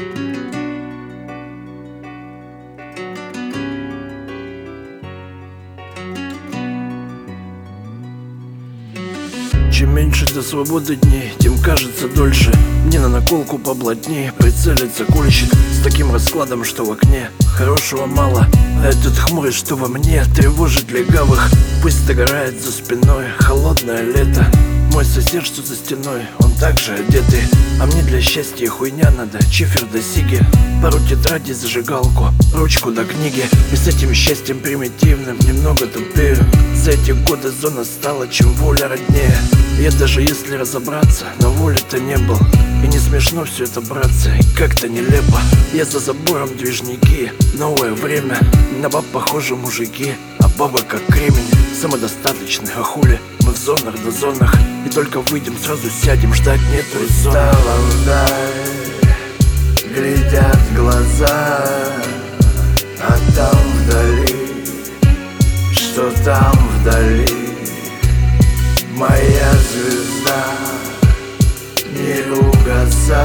Чем меньше до свободы дней, тем кажется дольше. Мне на наколку поплотнее прицелится кольщик с таким раскладом, что в окне хорошего мало. А этот хмурый, что во мне, тревожит легавых. Пусть догорает за спиной холодное лето. Мой сосед, что за стеной, он также одетый. А мне для счастья хуйня надо, чифер да сиги, пару тетрадей, зажигалку, ручку до книги. И с этим счастьем примитивным немного тупею. За эти годы зона стала, чем воля роднее. Я даже если разобраться, на воле-то не был. И не смешно все это, братцы, и как-то нелепо. Я за забором движники, новое время. На баб похожи мужики, а бабы как кремень. Самодостаточны, а хули, мы в зонах да зонах. И только выйдем, сразу сядем, ждать нету резона. Устала вдаль, глядят глаза, а там вдали, что там вдали, моя звезда, не угасай,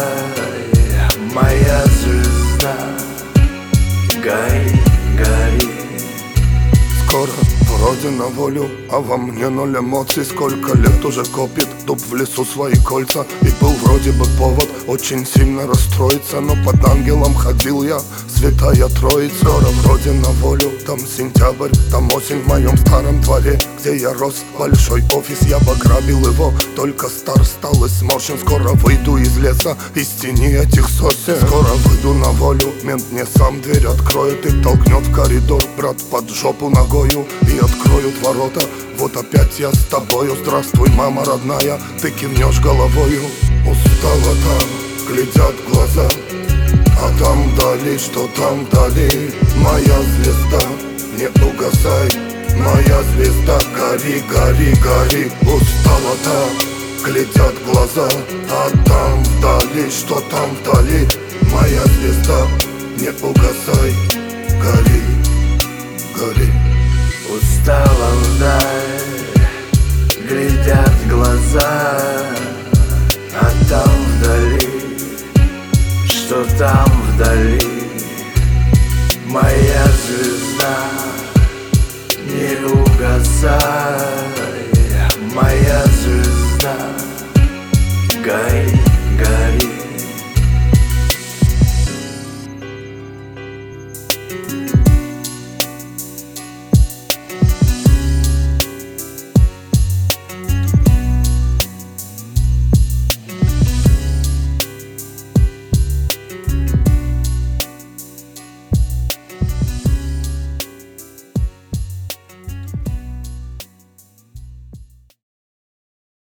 моя звезда, гори, гори. Скоро вроде на волю, а во мне ноль эмоций. Сколько лет уже копит дуб в лесу свои кольца. И был вроде бы повод очень сильно расстроиться, но под ангелом ходил я, святая троица. Скоро вроде на волю, там сентябрь, там осень в моем старом дворе, где я рос. Большой офис, я бы грабил его, только стар стал и сморщен. Скоро выйду из леса, из тени этих сосен. Скоро выйду на волю, мент мне сам дверь откроет и толкнет в коридор, брат, под жопу ногою, и откроют ворота. Вот опять я с тобою, здравствуй, мама родная, ты кивнешь головою. Устала там, глядят глаза, а там вдали, что там вдали, моя звезда, не угасай, моя звезда, гори, гори, гори. Устала там, глядят глаза, а там вдали, что там вдали, моя звезда, не угасай, гори, гори. Устала вдаль, глядят глаза, а там вдали, что там вдали, моя звезда, не угасай, моя звезда, гори.